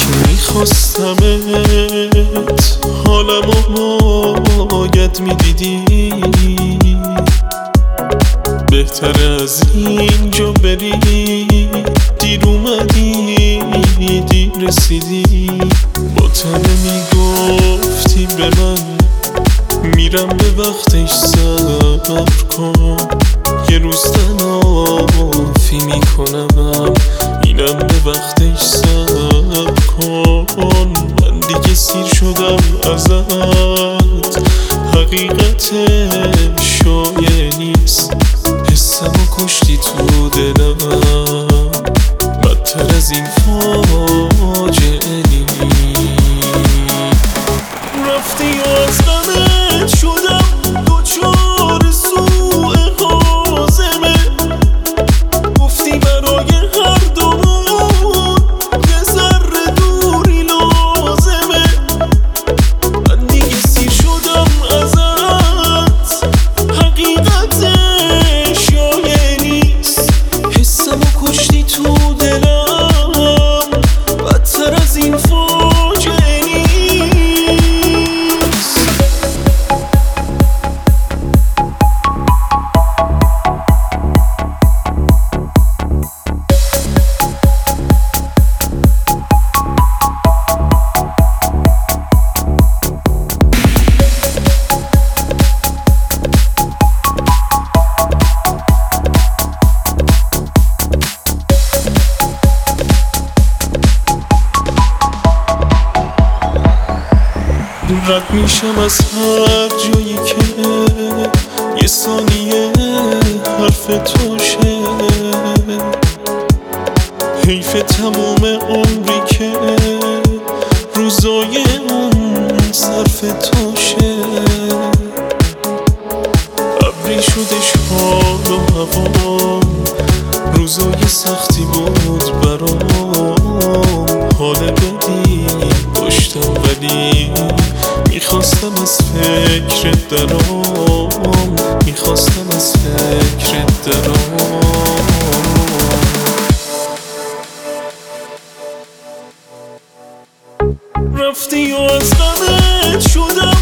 میخواستمت حالمو باید میدیدی، بهتر از اینجا بری. دیر اومدی دیر رسیدی، با تنه میگفتی به من میرم به وقتش صبر کن. یه روز تلافی میکنم اینم به وقتش صبر کن. من دیگه سیر شدم ازت، حقیقتش شایع نیست. حسمو کشتی تو دلم، بدتر از این فاجعه نیست. رفتی و از غمت شدم دوچار سوء هاضمه. گفتی برای هر دومون یه ذره دوری لازمه. من دیگه سیر شدم ازت، حقیقتش شایع نیست. حسمو کشتی تو دلم، بدتر از این فاجعه نیست. رد میشم از هر جایی که یه ثانیه حرف توشه. حیف تموم عمری که روزای اون صرف توشه. ابری شدش حال و هوام، روزای سختی بود برام. حال بدی داشتم ولی میخواستم از فکرت درام، میخواستم از فکرت درام. رفتی و از غمت شدم